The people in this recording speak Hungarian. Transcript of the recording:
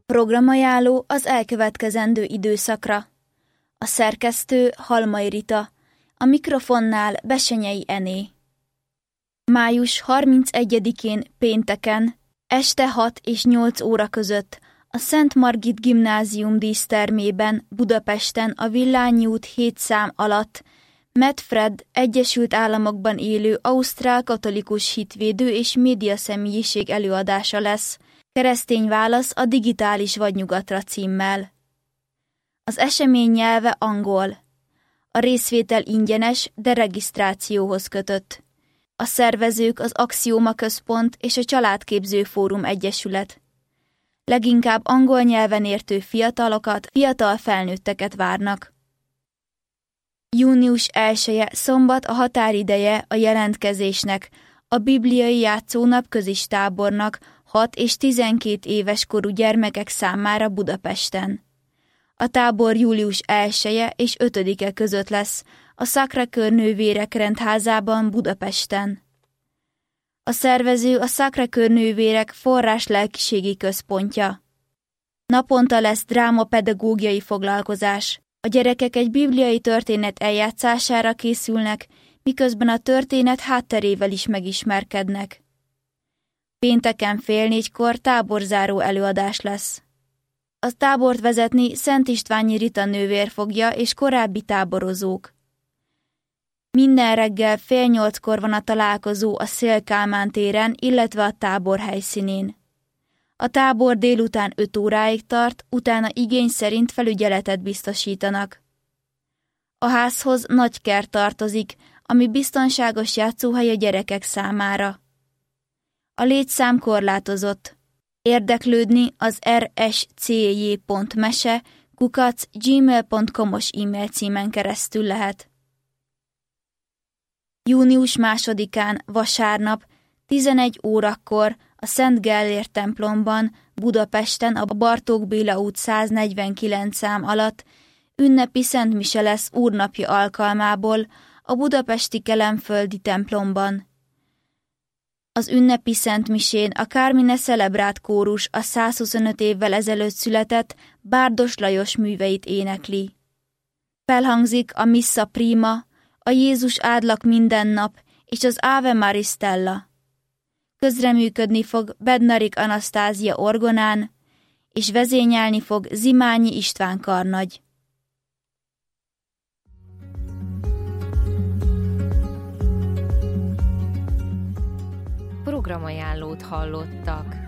Programajánló az elkövetkezendő időszakra. A szerkesztő Halmai Rita, a mikrofonnál Bessenyei Ené. Május 31-én pénteken, este 6 és 8 óra között a Szent Margit Gimnázium dísztermében Budapesten a Villányi út 7 szám alatt Matt Fred Egyesült Államokban élő ausztrál katolikus hitvédő és médiaszemélyiség előadása lesz, Keresztény válasz a digitális vadnyugatra címmel. Az esemény nyelve angol. A részvétel ingyenes, de regisztrációhoz kötött. A szervezők az Axioma Központ és a Családképző Fórum Egyesület. Leginkább angol nyelven értő fiatalokat, fiatal felnőtteket várnak. Június 1-e szombat a határideje a jelentkezésnek, a bibliai játszónap közistábornak 6 és 12 éves korú gyermekek számára Budapesten. A tábor július 1-e és 5-e között lesz a Sacré-Cœur nővérek rendházában Budapesten. A szervező a Sacré-Cœur nővérek forrás lelkiségi központja. Naponta lesz drámapedagógiai foglalkozás. A gyerekek egy bibliai történet eljátszására készülnek, miközben a történet hátterével is megismerkednek. Pénteken 3:30 táborzáró előadás lesz. A tábort vezetni Szent Istványi Rita nővér fogja és korábbi táborozók. Minden reggel 7:30 van a találkozó a Széll Kálmán téren, illetve a tábor helyszínén. A tábor délután 5 óráig tart, utána igény szerint felügyeletet biztosítanak. A házhoz nagy kert tartozik, ami biztonságos játszóhely a gyerekek számára. A létszám korlátozott. Érdeklődni az rscj.mese@gmail.com-os e-mail címen keresztül lehet. Június 2-án, vasárnap, 11 órakor a Szent Gellért templomban, Budapesten a Bartók Béla út 149 szám alatt ünnepi szentmise lesz úrnapja alkalmából a budapesti Kelenföldi templomban. Az ünnepi szentmisén a Carmine Celebrát kórus a 125 évvel ezelőtt született Bárdos Lajos műveit énekli. Felhangzik a Missa Prima, a Jézus áldlak minden nap és az Ave Maristella. Közreműködni fog Bednarik Anasztázia orgonán, és vezényelni fog Zimányi István karnagy. Programajánlót hallottak.